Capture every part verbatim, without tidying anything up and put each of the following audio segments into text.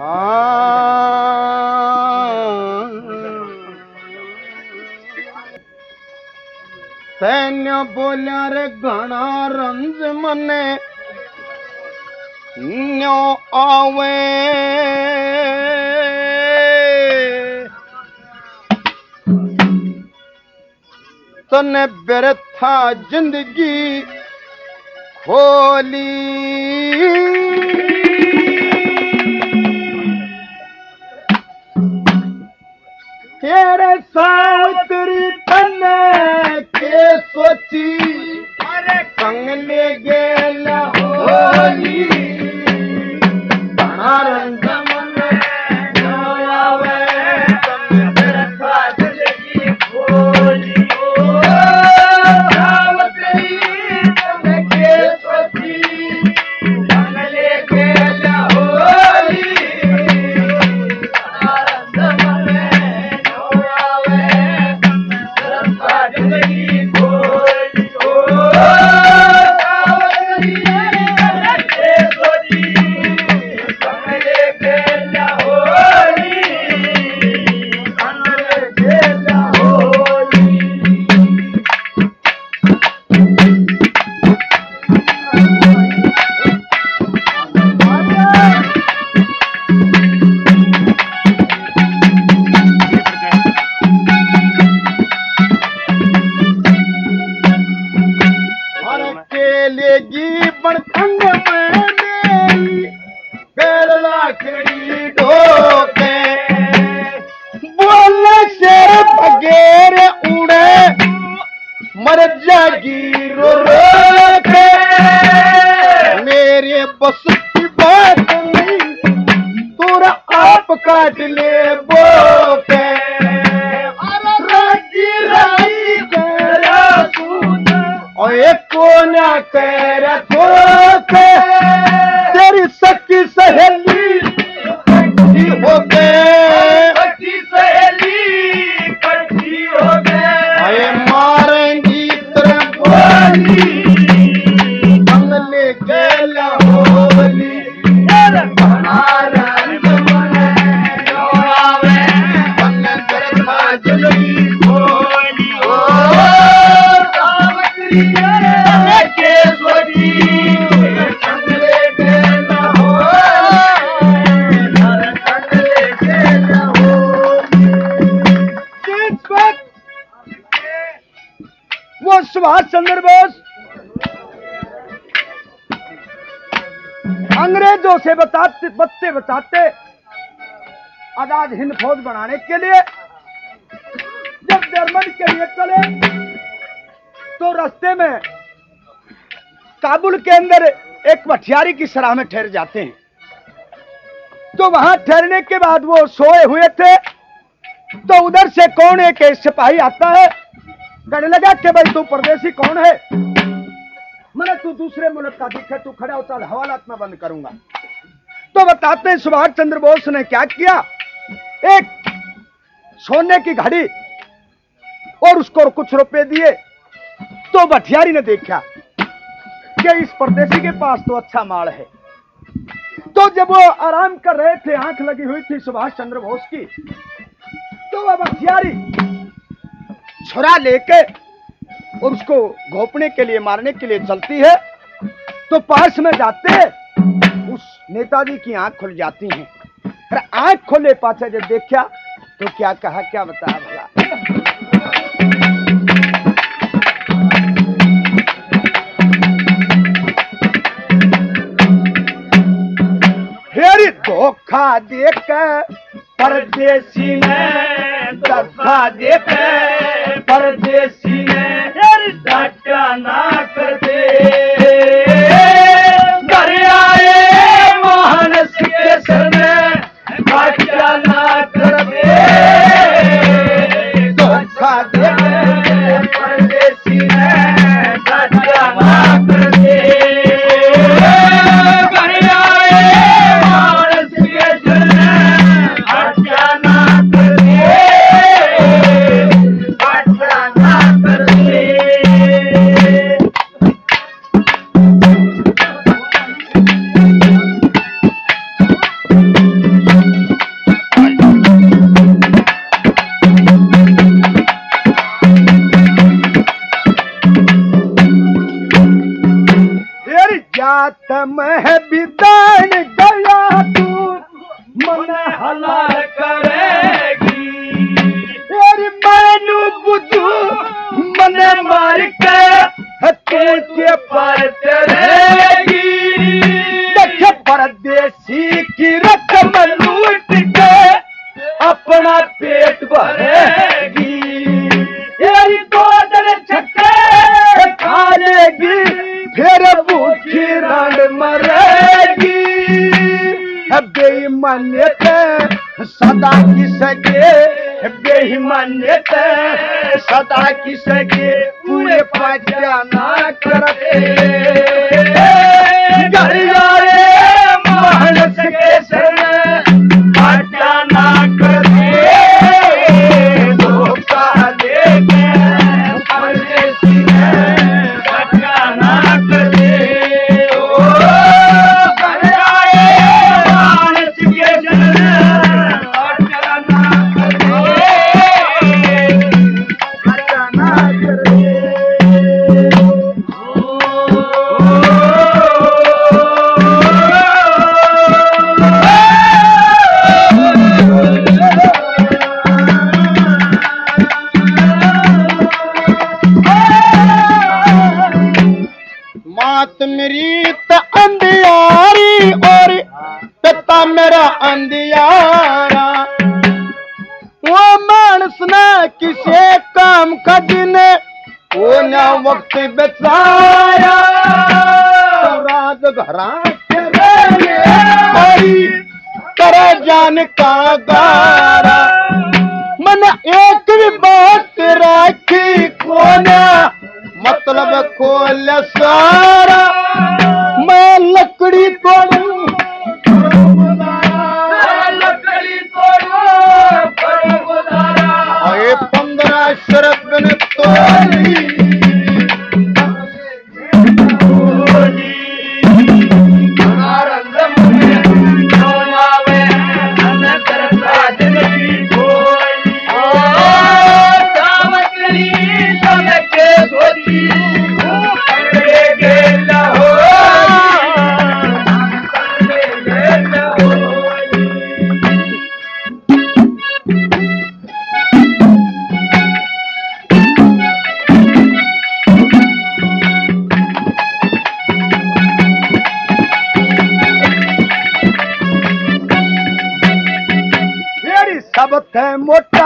सैन्य बोलिया रे घना रंज मने न्यो आवे तने बेरथा जिंदगी खोली तेरे सावतरी तने के सोची अरे कंगले गेला होली बना रंग मन आवे तने बेरथा जिंदगी खोली सावतरी तने के सोची कंगले गेला होली बना रंग मन मेरे बस की बात नहीं तोरा आप काट ले बोके राजी राजी तेरा सूद और एक कोना तेरा धोखे तेरी सखी सहेली इकट्ठी हो गए सखी सहेली इकट्ठी हो गए अरे मारेंगी तेरे बोली वो सुभाष चंद्र बोस अंग्रेजों से बताते बत्ते बचाते आजाद हिंद फौज बनाने के लिए जब जर्मन के लिए चले तो रास्ते में काबुल के अंदर एक मठियारी की सराह में ठहर जाते हैं। तो वहां ठहरने के बाद वो सोए हुए थे तो उधर से कौन एक सिपाही आता है, कहने लगा कि भाई तू परदेसी कौन है, मैंने तू दूसरे मुल्क का दिखे, तू खड़ा हो चल हवालात में बंद करूंगा। तो बताते हैं सुभाष चंद्र बोस ने क्या किया, एक सोने की घड़ी और उसको कुछ रुपए दिए। तो मठियारी ने देखा कि इस परदेसी के पास तो अच्छा माल है। तो जब वो आराम कर रहे थे, आंख लगी हुई थी सुभाष चंद्र बोस की, तो वह मठियारी छुरा लेके और उसको घोपने के लिए मारने के लिए चलती है। तो पास में जाते उस नेताजी की आंख खुल जाती है। अरे आंख खोले पाछे जब देखा तो क्या कहा, क्या बताया भला। फिर धोखा देकर परदेसी ने धोखा देकर परदेसी ने धक्का ना कर दे, घर आए मानस के सर में धक्का ना कर दे, धोखा देकर परदेसी ने धक्का ना कर दे, घर आए मानस के सर में धक्का ना कर दे, धक्का ना कर दे। मन हलाल करेगी। तेरी मैनू बुझू मन मार के के पर रहेगी। देख परदेसी की रकम लूट के अपना पेट भरेगी। तेरी दो दिन छक्के खा लेगी फिर भूखी रण मरेगी। बेईमानियत सदा की सके, बेईमानियत सदा की सके पूरे पाचा ना करते। घर यारे मानस के सर पाचा ना करते। धोखा देके परदेसी पाचा ना करते। मात मेरी त अंधियारी और पिता मेरा अंधियारा। वो मानस ना किसे काम कजने वो ना वक्त बचाया। राज घरा करे जान का गारा। मन एक भी बात राखी कोना मतलब खोल सारा। मैं लकड़ी तोड़ू लकड़ी तोड़ो ये पंद्रह शरत ने तोड़ी। सबक है मोटा,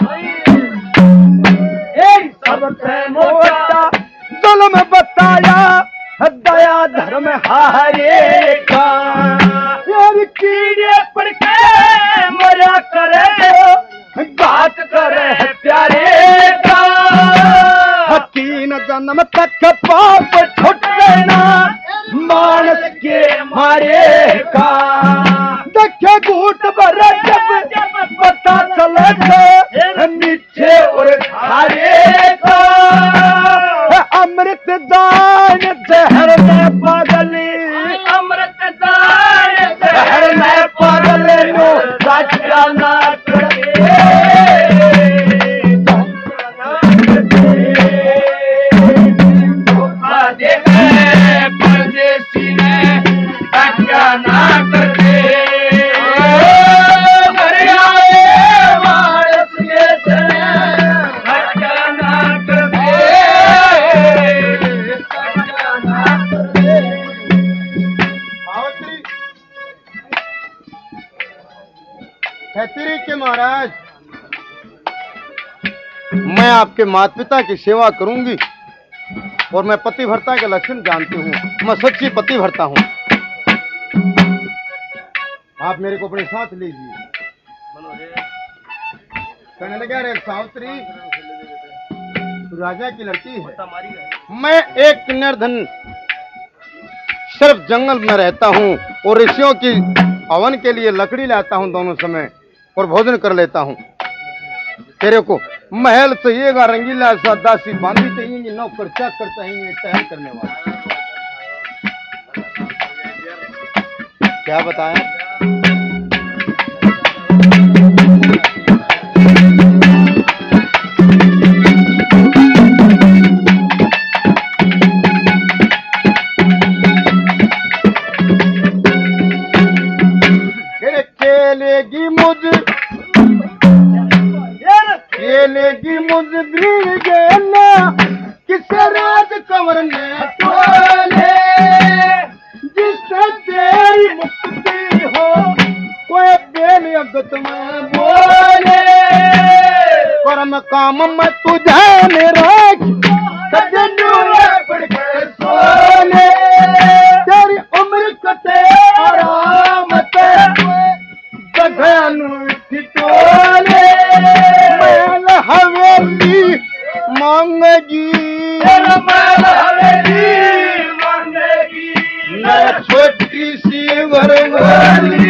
सबक है मोटा जुल्म बताया दया धर्म हारे का। यार कीड़े पड़ के मरा करे बात करे प्यारे का। हकीन जन्म तक पाप छुट देना मानस के मारे का। देखे घूट भर जब पता चले थे नीचे और खारे का। अमृत दान जहर में पागली, अमृत दान जहर में पागल नो साचा ना करते। धोखा देके परदेसी ने साचा ना करते। खैतरी के महाराज मैं आपके माता पिता की सेवा करूंगी और मैं पतिव्रता के लक्षण जानती हूँ। मैं सच्ची पतिव्रता हूँ। आप मेरे को अपने साथ लीजिए। कहने लगा रे सावित्री राजा की लड़की है। मैं एक निर्धन सिर्फ जंगल में रहता हूँ और ऋषियों की हवन के लिए लकड़ी लाता हूँ दोनों समय और भोजन कर लेता हूँ। तेरे को महल चाहिएगा रंगीला सा, दासी बांधी चाहिए, नौकर चाकर चाहिए, टहल करने वाला। क्या बताया? खेलेगी मुझ खेलेगी मुझ गेला किसे राज कंवर ने टोले जिससे तेरी मुक्ति हो कोई बेन अगत में बोले परम काम में तुझे राख सोने तेरी उम्र कटे आराम ते जगनु टोले महल हवेली मांगेगी महल हवेली मांगेगी न छोटी सी घरवाली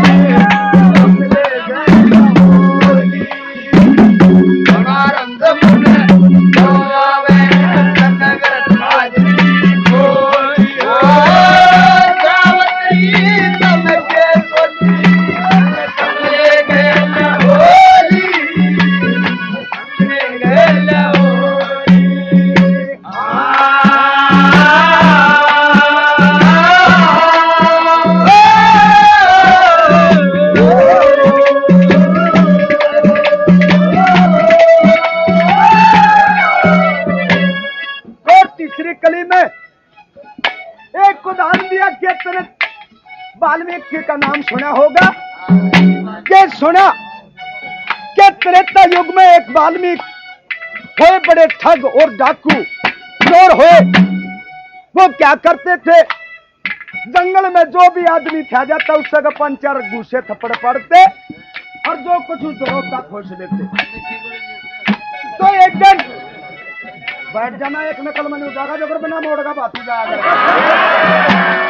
वाल्मीकि का नाम सुना होगा के सुना के त्रेता युग में एक वाल्मीकि हुए बड़े ठग और डाकू चोर हुए। वो क्या करते थे, जंगल में जो भी आदमी था जाता उससे पंचर घूसे थप्पड़ पड़ते और जो कुछ रोता खोज लेते। तो एक दिन बैठ जाना एक नकल में जाएगा जो बिना मोड़गा बात ही जाएगा।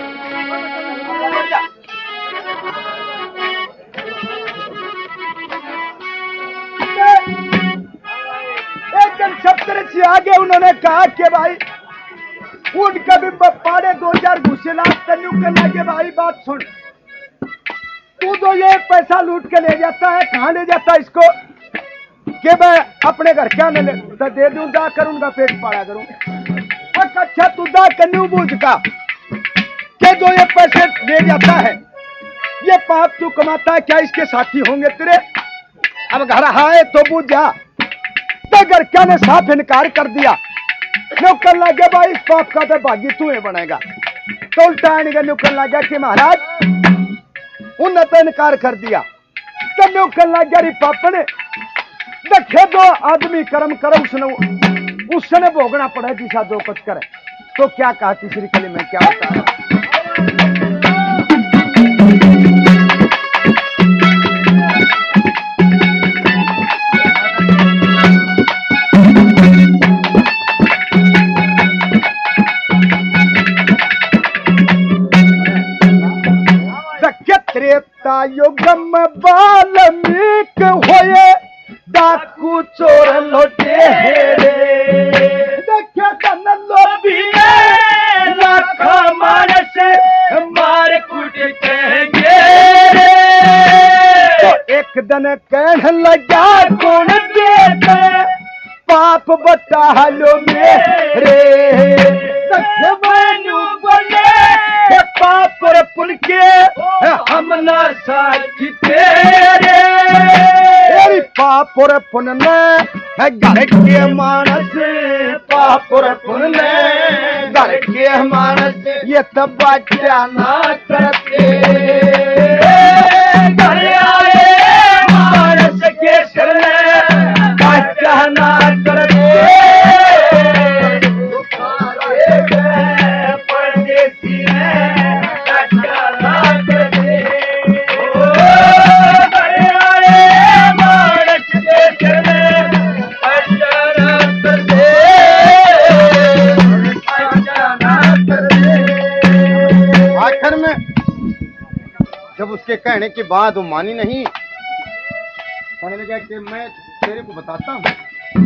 एक दिन सप्तऋषि आगे उन्होंने कहा कि भाई उठ कभी पाड़े दो चार घुसे लाख तन्यू करना के भाई बात सुन, तू तो ये पैसा लूट के ले जाता है, कहाँ ले जाता है इसको कि मैं अपने घर क्या ले तो दे दूं, दा कर उनका पेट पाड़ा करूं। अच्छा तू दा कन्यू बूझ का कि जो ये पैसे ले जाता है ये पाप तू कमाता है, क्या इसके साथी होंगे तेरे? अब घर आए तो बूझ जा। तो घर क्या ने साफ इनकार कर दिया, नुक्कड़ लग गया भाई इस पाप का तो भागी तू ही बनेगा। तो उल्टा नुक्कड़ लग गया कि महाराज उन्होंने तो इनकार कर दिया। तो नुक्कड़ लग गया पाप ने देखे दो आदमी कर्म करे उसने उसने भोगना पड़ा जिसा जो कुछ करे। तो क्या कहा तीसरी कली में क्या होता है? त्रेता युग में वाल्मीकि होए डाकू चोर लोटे रे देखा तन लोभी लाख मानस मार कुट कहेंगे तो एक दिन कहने लगा कौन देता पाप बता लो मेरे देखे मैनू बोले पाप और पुल के हम ना साथी तेरे तेरी पाप और पुण्य है घर के मानस पाप और पुण्य घर के मानस ये तो बच्चा ना करते घर आए मानस के सिर बच्चा ना करते जब उसके कहने के बाद वो मानी नहीं, कहने लगा कि मैं तेरे को बताता हूँ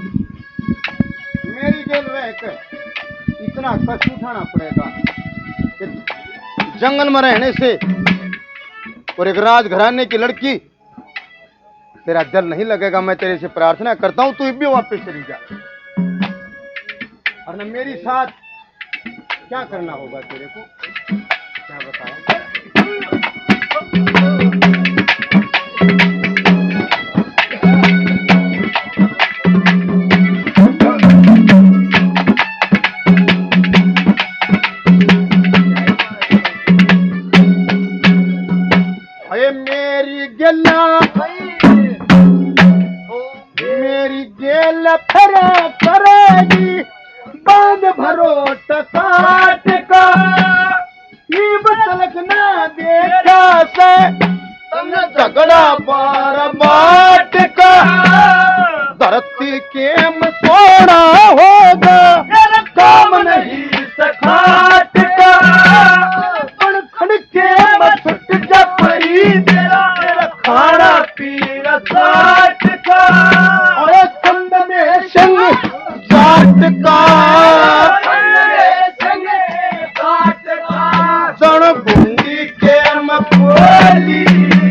मेरी जेल रहकर इतना कष्ट उठाना पड़ेगा कि जंगल में रहने से और एक राजघराने की लड़की तेरा दिल नहीं लगेगा। मैं तेरे से प्रार्थना करता हूँ तू भी वापस चली जा और न मेरी साथ क्या करना होगा तेरे को क्या बताओ। मेरी गेला मेरी गेल फिर करेगी बांध भरो टकाट का ईब तलक ना देखा से तुमने झगड़ा बार बाट का धरती के में सोना होगा काम नहीं सखाट का पण खड़ के में छुट जा परी तेरा खाना पीना साठ का और संग में संग जाट का सण भूंगी के मकोली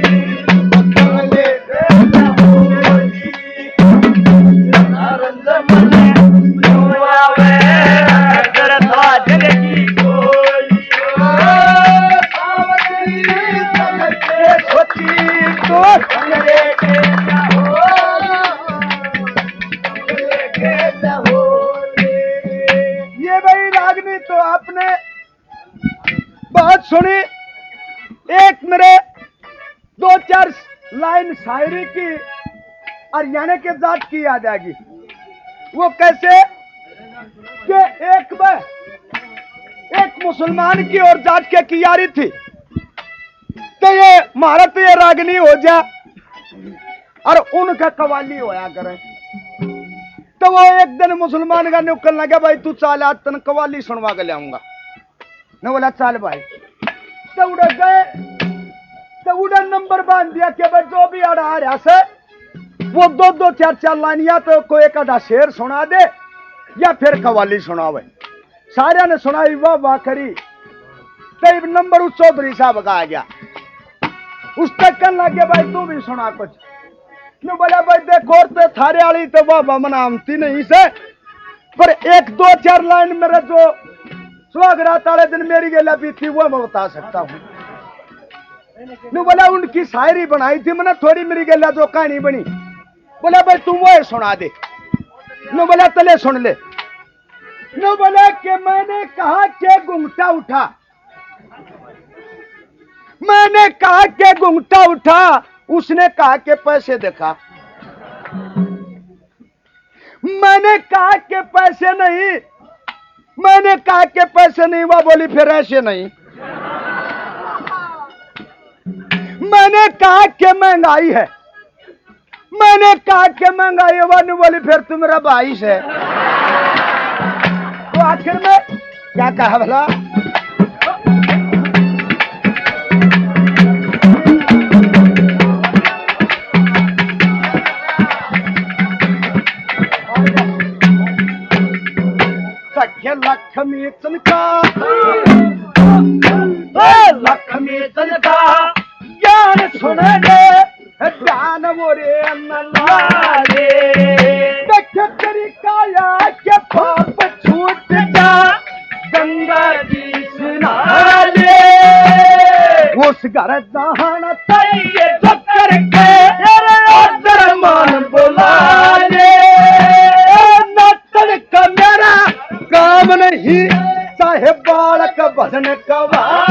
ये भाई रागनी तो आपने बहुत सुनी। एक मेरे दो चार लाइन शायरी की हरियाणा के जाट की आ जाएगी। वो कैसे कि एक बार एक मुसलमान की और जाट के की यारी थी, तो ये महारा तो ये रागनी हो जा और उनका कवाली होया करे। तो वो एक दिन मुसलमान का नुक्कल लगा, भाई तू चाल आज तन कवाली सुनवा के लाऊंगा। ने बोला चाल भाई। तो उड़ गए, तो उड़ा नंबर बांध दिया कि भाई जो भी अड़ा आ रहा से वो दो दो चार चार लाइन या तो कोई एक आधा शेर सुना दे या फिर कवाली सुनावे। सारे ने सुनाई, वाह वाह करी। तो नंबर उस चौधरी साहब का आ गया। उस तक कहने लगे भाई तू भी सुना कुछ। क्यों बोला भाई देखो तो थारे वाली तो वाह वाह मनामती नहीं से, पर एक दो चार लाइन मेरा जो सुहागरात वाले दिन मेरी गेला भी थी वो मैं बता सकता हूँ। नु बोला उनकी शायरी बनाई थी मैंने थोड़ी, मेरी गेला जो कहानी बनी। बोला भाई तुम वो सुना दे। नु बोला तले सुन ले। नु बोला कि मैंने कहा कि घुंघटा उठा, मैंने कहा कि घुंघटा उठा, उसने कहा कि पैसे देखा। मैंने कहा कि पैसे नहीं, मैंने कहा कि पैसे नहीं। वह बोली फिर ऐसे नहीं। मैंने कहा कि महंगाई है, मैंने कहा कि महंगाई है। वह नहीं बोली फिर तू मेरा भाई है। तो आखिर में क्या कहा भला, लक्ष्मी तनका लक्ष्मी तनका ज्ञान सुन ले ज्ञान मोरे नलाले देख तेरी काया के पाप छूट जा गंगा जी स्नाले उस घर दहान तैये धक्कर के तेरे मान बुला ले नतन का मेरा काम नहीं चाहे बालक भजन कवा